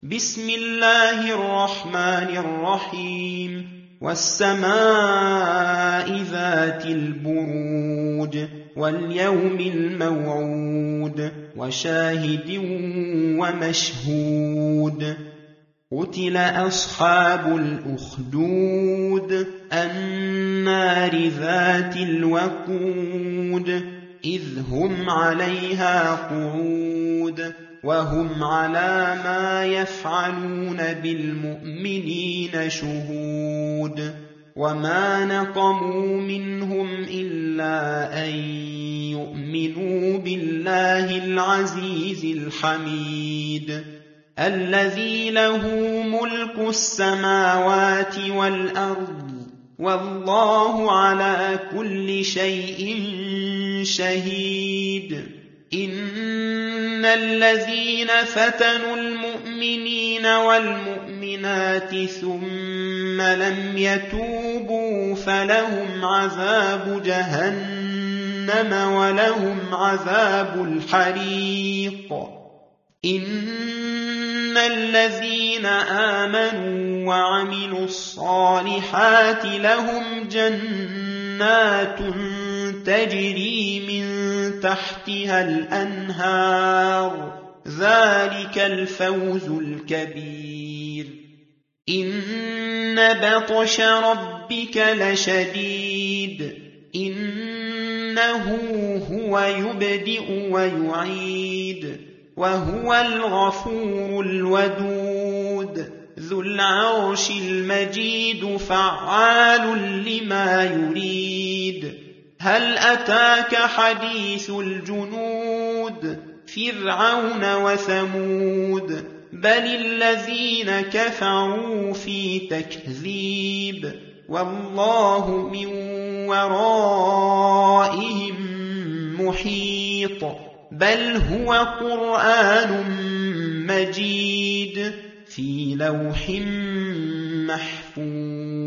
بسم الله الرحمن الرحيم والسماء ذات البروج واليوم الموعود وشاهد ومشهود قتل أصحاب الأخدود النار ذات الوقود إذ هم عليها قعود وهم على ما يفعلون بالمؤمنين شهود وما نقموا منهم إلا أن يؤمنوا بالله العزيز الحميد الذي له ملك السماوات والأرض والله على كل شيء شهيد إن الذين فتنوا المؤمنين والمؤمنات ثم لم يتوبوا فلهم عذاب جهنم ولهم عذاب الحريق إن الذين آمنوا وعملوا الصالحات لهم جنات تجري من تحتها الأنهار ذلك الفوز الكبير إن بطش ربك لشديد إنه هو يبدئ ويعيد وهو الغفور الودود ذو العرش المجيد فعال لما يريد هل أتاك حديث الجنود فرعون وثمود بل الذين كفروا في تكذيب والله من ورائهم محيط بل هو قرآن مجيد في لوح محفوظ